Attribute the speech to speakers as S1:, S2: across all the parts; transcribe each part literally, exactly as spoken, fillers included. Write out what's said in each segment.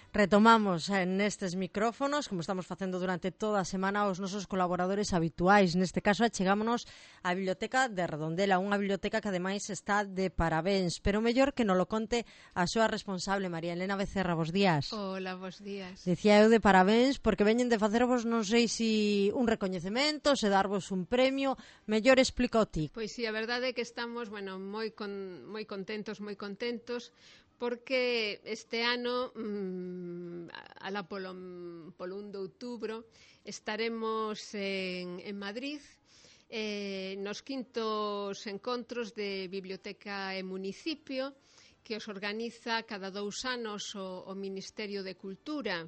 S1: Retomamos eh, nestes micrófonos, como estamos facendo durante toda a semana, os nosos colaboradores habituais. Neste caso, achegámonos á Biblioteca de Redondela, unha biblioteca que ademais está de parabéns, pero mellor que nolo conte a súa responsable, María Elena Becerra. Bos días.
S2: Hola, bos días.
S1: Decía eu de parabéns porque veñen de facervos non sei se si un recoñecemento, se darvos un premio. Mellor explica o ti.
S2: Pois si, sí, a verdade é que estamos, bueno, moi con, moi contentos, moi contentos, porque este ano, mmm, alá polo, polo un de outubro, estaremos en, en Madrid, eh, nos quintos encontros de Biblioteca e Municipio, que os organiza cada dous anos o, o Ministerio de Cultura.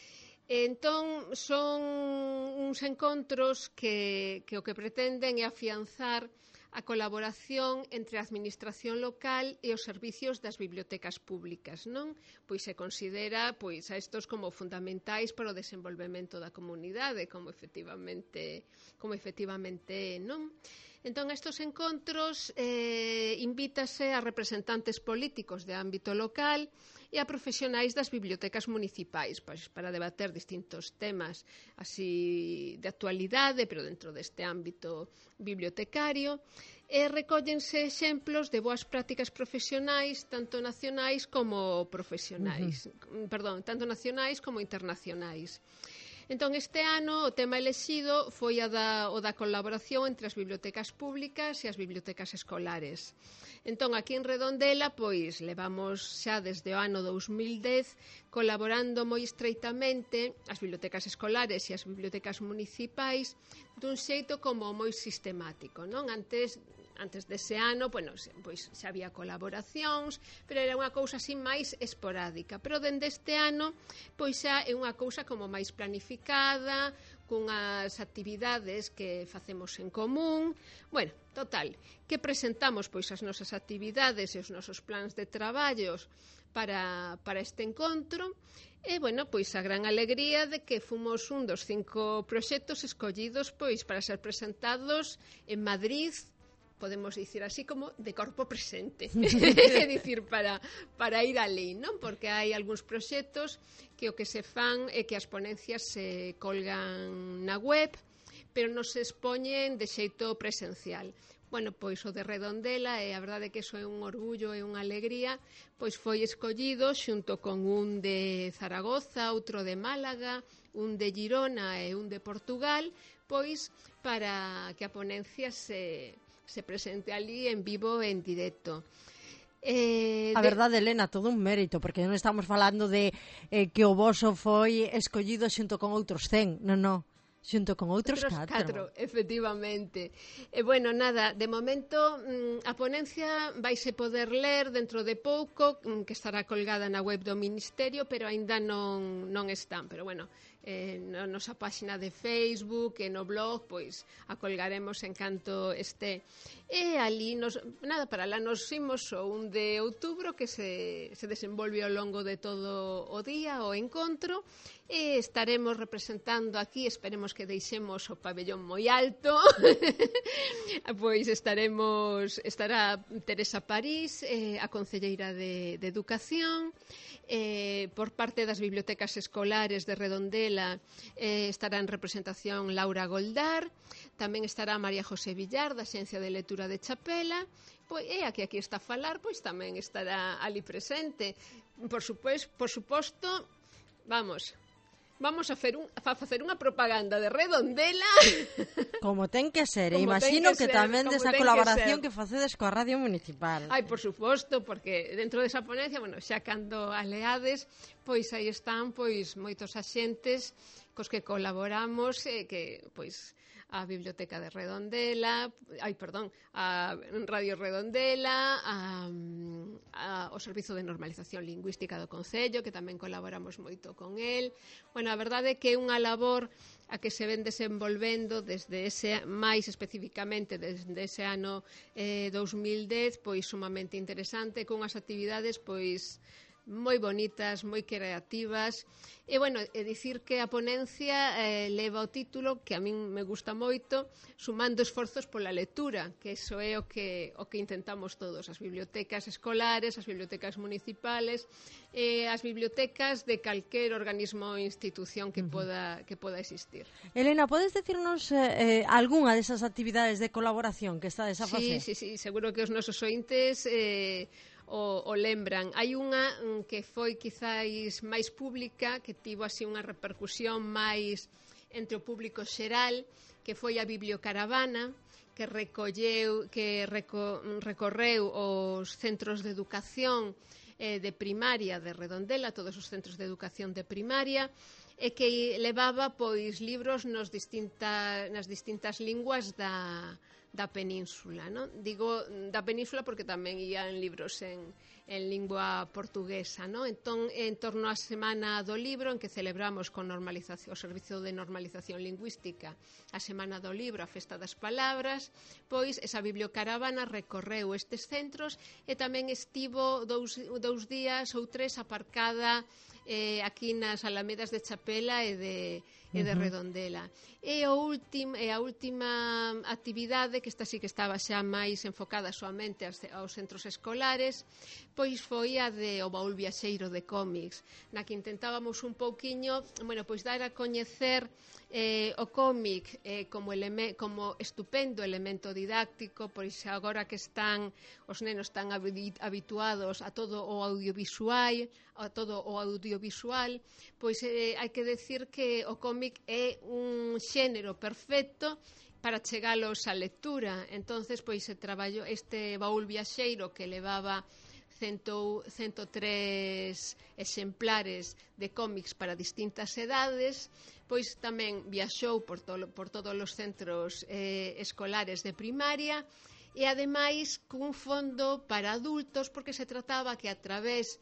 S2: Entón, son uns encontros que, que o que pretenden é afianzar a colaboración entre a administración local e os servicios das bibliotecas públicas, non? Pois se considera pois a estos como fundamentais para o desenvolvemento da comunidade, como efectivamente, como efectivamente, non? Entón, estes encontros eh, invítase a representantes políticos de ámbito local e a profesionais das bibliotecas municipais, pois, para debater distintos temas así de actualidade, pero dentro deste ámbito bibliotecario, e recóllense exemplos de boas prácticas profesionais, tanto nacionais como profesionais, uh-huh. perdón, tanto nacionais como internacionais. Entón, este ano o tema elexido foi a da, o da colaboración entre as bibliotecas públicas e as bibliotecas escolares. Entón, aquí en Redondela, pois, levamos xa desde o ano dous mil dez colaborando moi estreitamente as bibliotecas escolares e as bibliotecas municipais dun xeito como moi sistemático, non? Antes... Antes dese ano, bueno, pois xa había colaboracións, pero era unha cousa así máis esporádica. Pero dende este ano, pois xa é unha cousa como máis planificada, cunhas actividades que facemos en común. Bueno, total, que presentamos pois as nosas actividades e os nosos plans de traballos para, para este encontro. E, bueno, pois a gran alegría de que fomos un dos cinco proxectos escollidos pois para ser presentados en Madrid, podemos dicir así como de corpo presente, é dicir, para, para ir alí, non? Porque hai algúns proxectos que o que se fan é que as ponencias se colgan na web, pero non se expoñen de xeito presencial. Bueno, pois o de Redondela, e a verdade é que iso é un orgullo e unha alegría, pois foi escollido xunto con un de Zaragoza, outro de Málaga, un de Girona e un de Portugal, pois para que a ponencia se... se presente ali en vivo e en directo.
S1: Eh, a verdade, de... Elena, todo un mérito, porque non estamos falando de eh, que o voso foi escollido xunto con outros cen, non, non, xunto con outros, outros catro.
S2: catro, efectivamente. E, bueno, nada, de momento mm, a ponencia vaise poder ler dentro de pouco, mm, que estará colgada na web do Ministerio, pero aínda non, non están, pero bueno, eh, na nosa páxina de Facebook e no blog, pois a colgaremos en canto este. E ali, nos, nada, para lá nos imos o un de outubro, que se, se desenvolve ao longo de todo o día, o encontro, e estaremos representando aquí, esperemos que deixemos o pabellón moi alto, pois estaremos, estará Teresa París, eh, a concelleira de, de Educación, eh, por parte das bibliotecas escolares de Redondela eh, estará en representación Laura Goldar, tamén estará María José Villar, da Xencia de Lectura de Chapela, pois, e a que aquí está a falar, pois tamén estará ali presente. Por suposto, por suposto, vamos... Vamos a, fer un, a facer unha propaganda de Redondela.
S1: Como ten que ser, e imagino que, que ser, tamén desa colaboración que, que facedes coa Radio Municipal.
S2: Ai, por suposto, porque dentro desa ponencia, bueno, xa cando aleades, pois aí están pois moitos axentes cos que colaboramos e que, pois, a Biblioteca de Redondela, ai, perdón, a Radio Redondela, a, a, o Servizo de Normalización Lingüística do Concello, que tamén colaboramos moito con el. Bueno, a verdade é que é unha labor a que se ven desenvolvendo desde ese, máis especificamente desde ese ano eh, dous mil dez, pois sumamente interesante, con as actividades pois moi bonitas, moi creativas. E, bueno, é dicir que a ponencia eh, leva o título, que a min me gusta moito, Sumando esforzos pola lectura, que iso é o que, o que intentamos todos, as bibliotecas escolares, as bibliotecas municipales, eh, as bibliotecas de calquer organismo ou institución que, uh-huh. poda, que poda existir.
S1: Elena, podes decirnos eh, algunha desas actividades de colaboración que estades a facer?
S2: Sí, sí, sí, seguro que os nosos ointes eh, o, o lembran. Hai unha mm, que foi quizáis máis pública, que tivo así unha repercusión máis entre o público xeral, que foi a Bibliocaravana, que recolleu, que reco, recorreu os centros de educación eh, de primaria de Redondela, todos os centros de educación de primaria, e que levaba pois libros nos distinta, nas distintas linguas da da península, non? Digo da península porque tamén ían libros en, en lingua portuguesa, non? Entón, en torno á Semana do Libro, en que celebramos con normalización, o Servicio de Normalización Lingüística a Semana do Libro, a Festa das Palabras, pois esa bibliocaravana recorreu estes centros e tamén estivo dous, dous días ou tres aparcada eh, aquí nas Alamedas de Chapela e de e de Redondela. E, o últim, e a última actividade, que esta sí que estaba xa máis enfocada soamente aos centros escolares, pois foi a de o baúl viaxeiro de cómics, na que intentábamos un pouquiño, bueno, pois dar a coñecer eh, o cómic eh, como, eleme, como estupendo elemento didáctico, pois agora que están os nenos tan habituados a todo o audiovisual, a todo o audiovisual, pois eh, hai que decir que o cómic é un xénero perfecto para chegalos á lectura. Entonces, pois se traballou este baúl viaxeiro que levaba cento, cento tres exemplares de cómics para distintas edades, pois tamén viaxou por, to, por todos os centros eh, escolares de primaria e ademais cun fondo para adultos, porque se trataba que a través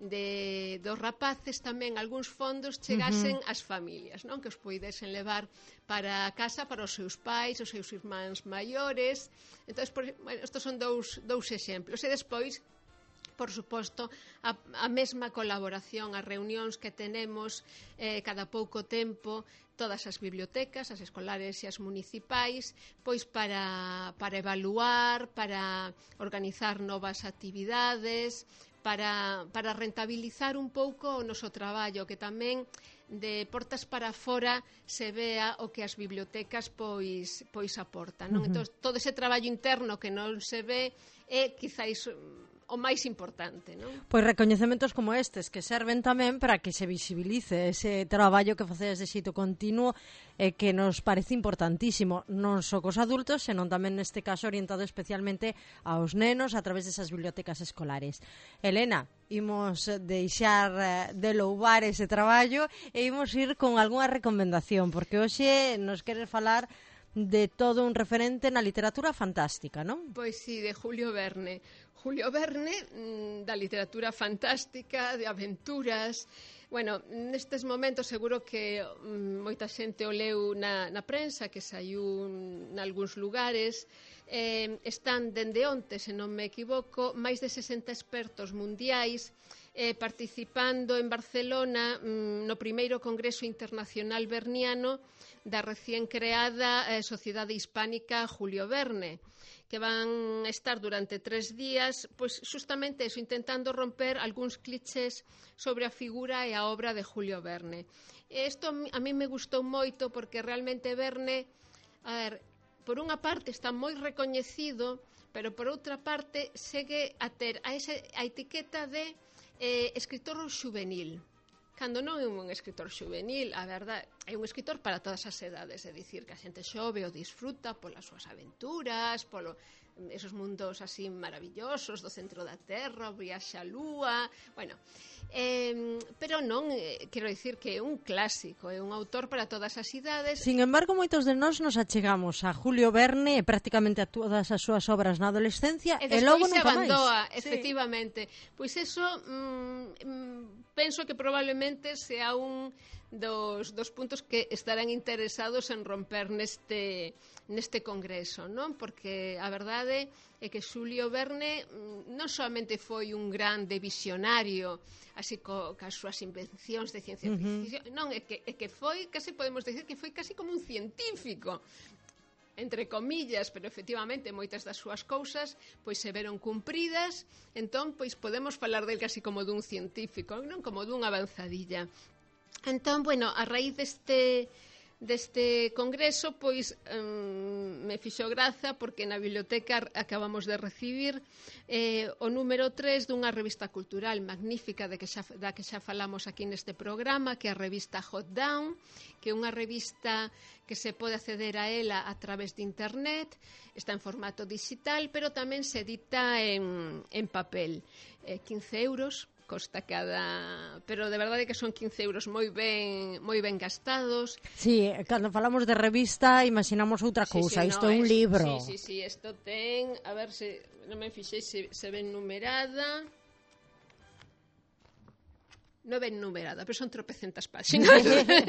S2: de dos rapaces tamén algúns fondos chegasen uh-huh. ás familias, non? Que os poidesen levar para a casa para os seus pais, os seus irmáns maiores. Entón, bueno, estos son dous, dous exemplos. E despois, por suposto, a, a mesma colaboración, as reunións que tenemos eh, cada pouco tempo, todas as bibliotecas, as escolares e as municipais, pois para, para evaluar, para organizar novas actividades, para, para rentabilizar un pouco o noso traballo, que tamén de portas para fora se vea o que as bibliotecas pois, pois aportan, non? Uh-huh. Entón, todo ese traballo interno que non se ve é quizáis o máis importante, non?
S1: Pois recoñecementos como estes que serven tamén para que se visibilice ese traballo que facedes de xeito continuo e que nos parece importantísimo, non só cos adultos, senón tamén neste caso orientado especialmente aos nenos a través desas bibliotecas escolares. Elena, imos deixar de louvar ese traballo e imos ir con algunha recomendación, porque hoxe nos queres falar de todo un referente na literatura fantástica, non?
S2: Pois sí, de Julio Verne. Julio Verne, da literatura fantástica, de aventuras. Bueno, nestes momentos seguro que mm, moita xente o leu na, na prensa, que saiu nalgúns lugares. Eh, están dende onte, se non me equivoco, máis de sesenta expertos mundiais eh, participando en Barcelona mm, no primeiro Congreso Internacional Verniano da recién creada eh, Sociedade Hispánica Julio Verne, que van estar durante tres días, pois justamente eso, intentando romper algúns clichés sobre a figura e a obra de Julio Verne. Isto a mí me gustou moito porque realmente Verne, a ver, por unha parte está moi recoñecido, pero por outra parte segue a ter a, esa, a etiqueta de eh, escritor juvenil. Cando non é un escritor juvenil, a verdade, é un escritor para todas as edades, é dicir, que a xente xove o disfruta polas súas aventuras, polo esos mundos así maravillosos do centro da Terra, o viaxe á Lúa, bueno, eh, pero non, eh, quero dicir que é un clásico, é un autor para todas as idades.
S1: Sin embargo, moitos de nós nos achegamos a Julio Verne e prácticamente a todas as súas obras na adolescencia e,
S2: e
S1: logo
S2: nunca
S1: máis.
S2: Abandoa, efectivamente. Sí. Pois eso, mm, penso que probablemente sea un dos, dos puntos que estarán interesados en romper neste, neste congreso, non? Porque a verdade é que Xulio Verne non solamente foi un grande visionario, así co, cas súas invencións de ciencia ficción, uh-huh. non, é que, é que foi, casi podemos decir que foi casi como un científico, entre comillas, pero efectivamente moitas das súas cousas pois se veron cumpridas, entón pois podemos falar del casi como dun científico, non como dun avanzadilla. Entón, bueno, a raíz deste deste congreso, pois um, me fixo graza porque na biblioteca acabamos de recibir eh, o número tres dunha revista cultural magnífica de que xa, da que xa falamos aquí neste programa, que é a revista Hot Down, que é unha revista que se pode acceder a ela a través de internet, está en formato digital, pero tamén se edita en, en papel. Eh, quince euros costa cada... Pero de verdade que son quince euros moi ben moi ben gastados.
S1: Sí, cando falamos de revista imaginamos outra cousa, sí, sí, isto no, é un es, libro.
S2: Sí, sí, sí, isto ten, a ver se non me fixei se, se ven numerada. Non ven numerada, pero son tropecentas páxinas.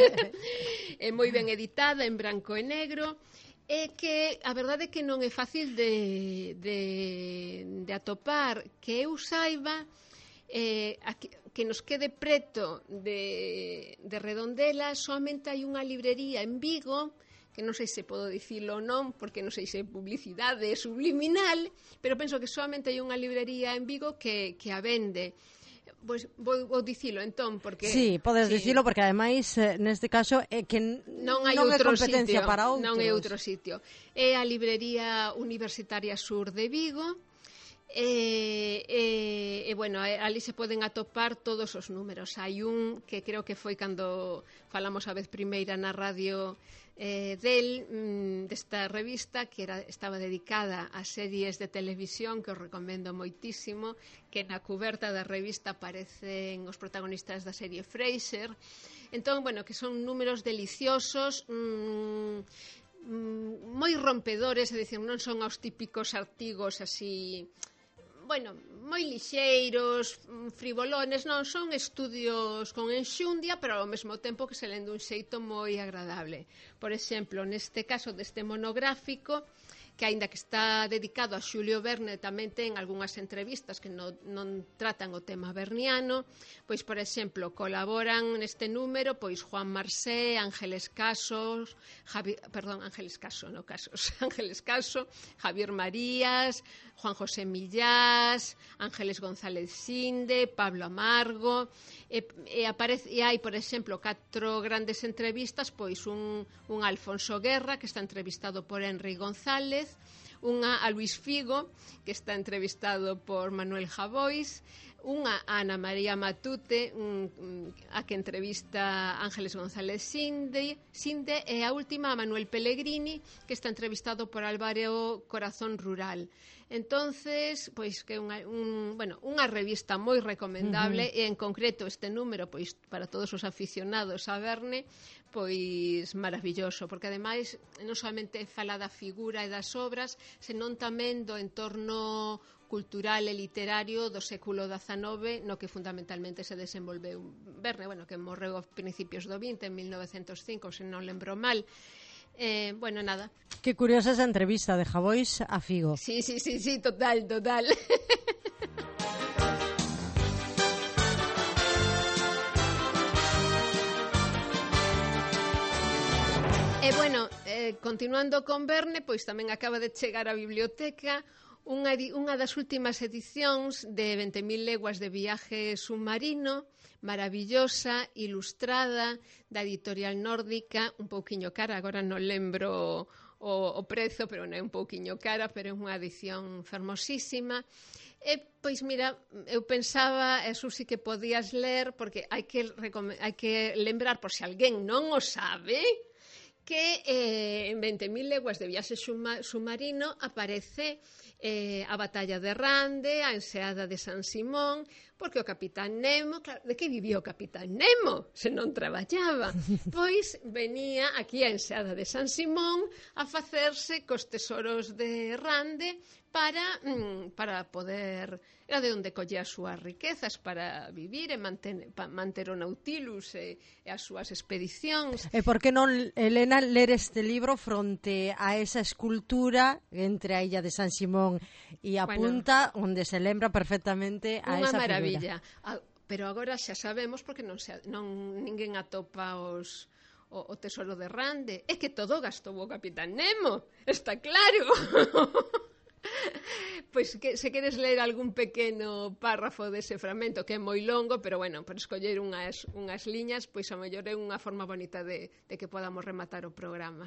S2: É moi ben editada, en branco e negro. É que a verdade é que non é fácil de, de, de atopar, que eu saiba. Eh, aquí, que nos quede preto de, de Redondela, somente hai unha librería en Vigo, que non sei se podo dicilo ou non, porque non sei se é publicidade subliminal, pero penso que somente hai unha librería en Vigo que, que a vende. Pois vou, vou dicilo entón, porque...
S1: Sí, podes sí. dicilo, porque ademais eh, neste caso é que
S2: non hai
S1: non
S2: outro
S1: é competencia
S2: sitio,
S1: para outros.
S2: Non é outro sitio. É a librería Universitaria Sur de Vigo. E, e, e bueno, ali se poden atopar todos os números. Hai un que creo que foi cando falamos a vez primeira na radio eh, del, mm, desta revista, que era, estaba dedicada a series de televisión, que os recomendo moitísimo, que na cuberta da revista aparecen os protagonistas da serie Frasier. Entón, bueno, que son números deliciosos, mmm, mm, moi rompedores, é dicir, non son os típicos artigos así... bueno, moi lixeiros, frivolones, non, son estudios con enxundia, pero ao mesmo tempo que se len dun xeito moi agradable. Por exemplo, neste caso deste monográfico, que aínda que está dedicado a Xulio Verne, tamén ten algunhas entrevistas que non, non tratan o tema verniano, pois, por exemplo, colaboran neste número pois Juan Marsé, Ángeles Casos, Javi, perdón, Ángeles Caso, no Casos, Ángeles Caso, Javier Marías, Juan José Millás, Ángeles González Sinde, Pablo Amargo, e, e, aparece, e hai, por exemplo, catro grandes entrevistas, pois un, un Alfonso Guerra, que está entrevistado por Henry González, unha a Luis Figo, que está entrevistado por Manuel Javois, unha a Ana María Matute, a que entrevista Ángeles González Sinde, Sinde, e a última a Manuel Pellegrini, que está entrevistado por Álvaro Corazón Rural. Entonces, pois que unha, un, bueno, unha revista moi recomendable, uh-huh. e en concreto este número, pois para todos os aficionados a Verne, pois maravilloso, porque ademais non solamente fala da figura e das obras, senón tamén do entorno cultural e literario do século dezanove, no que fundamentalmente se desenvolveu Verne, bueno, que morreu a principios do vinte, en mil novecentos cinco, se non lembro mal. Eh, bueno, nada.
S1: Qué curiosa esa entrevista de Javois a Figo.
S2: Sí, sí, sí, sí, total, total. E eh, bueno, eh, continuando con Verne, pois tamén acaba de chegar á biblioteca unha, unha das últimas edicións de vinte mil leguas de viaje submarino, maravillosa, ilustrada, da editorial nórdica, un pouquiño cara, agora non lembro o, o prezo, pero non é un pouquiño cara, pero é unha edición fermosísima. E, pois, mira, eu pensaba, eso sí que podías ler, porque hai que, hai que lembrar, por se alguén non o sabe, que eh, en vinte mil leguas de viaxe submarino aparece eh, a batalla de Rande, a enseada de San Simón, porque o Capitán Nemo, claro, de que vivía o Capitán Nemo se non traballaba? Pois venía aquí a enseada de San Simón a facerse cos tesoros de Rande para, mm, para poder, era de onde collía as súas riquezas para vivir e manter, pa, manter o Nautilus e, e as súas expedicións.
S1: E por que non, Elena, ler este libro fronte a esa escultura entre a illa de San Simón e a
S2: Bueno,
S1: punta, onde se lembra perfectamente a
S2: unha
S1: esa
S2: maravilla.
S1: figura?
S2: A, pero agora xa sabemos porque non, se, non ninguén atopa os o, o tesoro de Rande. É que todo gastou o Capitán Nemo, está claro. Pois que se queres ler algún pequeno párrafo dese fragmento que é moi longo, pero bueno, por escoller unhas, unhas liñas, pois a mellor é unha forma bonita de, de que podamos rematar o programa.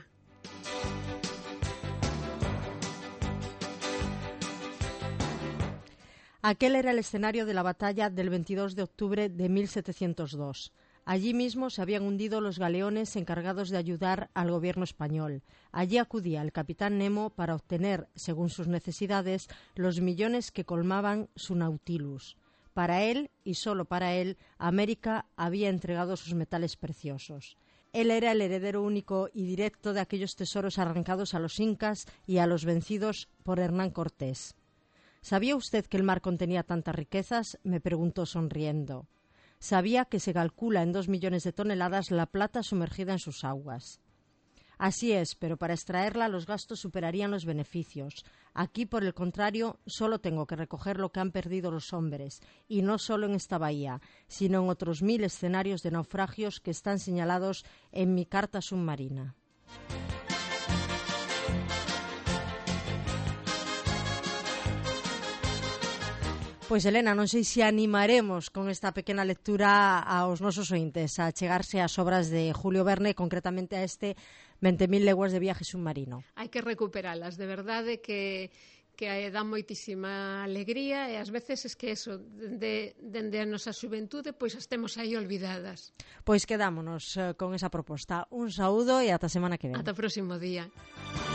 S1: Aquel era el escenario de la batalla del veintidós de octubre de mil setecientos dos. Allí mismo se habían hundido los galeones encargados de ayudar al gobierno español. Allí acudía el capitán Nemo para obtener, según sus necesidades, los millones que colmaban su Nautilus. Para él, y solo para él, América había entregado sus metales preciosos. Él era el heredero único y directo de aquellos tesoros arrancados a los incas y a los vencidos por Hernán Cortés. ¿Sabía usted que el mar contenía tantas riquezas?, me preguntó sonriendo. Sabía que se calcula en dos millones de toneladas la plata sumergida en sus aguas. Así es, pero para extraerla los gastos superarían los beneficios. Aquí, por el contrario, solo tengo que recoger lo que han perdido los hombres, y no solo en esta bahía, sino en otros mil escenarios de naufragios que están señalados en mi carta submarina. Pois, Elena, non sei se animaremos con esta pequena lectura aos nosos ointes a chegarse ás obras de Julio Verne, concretamente a este veinte mil leguas de viaje submarino.
S2: Hai que recuperalas, de verdade que que dá moitísima alegría e ás veces es que eso, dende, dende a nosa xuventude, pois as temos aí olvidadas.
S1: Pois quedámonos uh, con esa proposta. Un saúdo e ata a semana que ven.
S2: Ata o próximo día.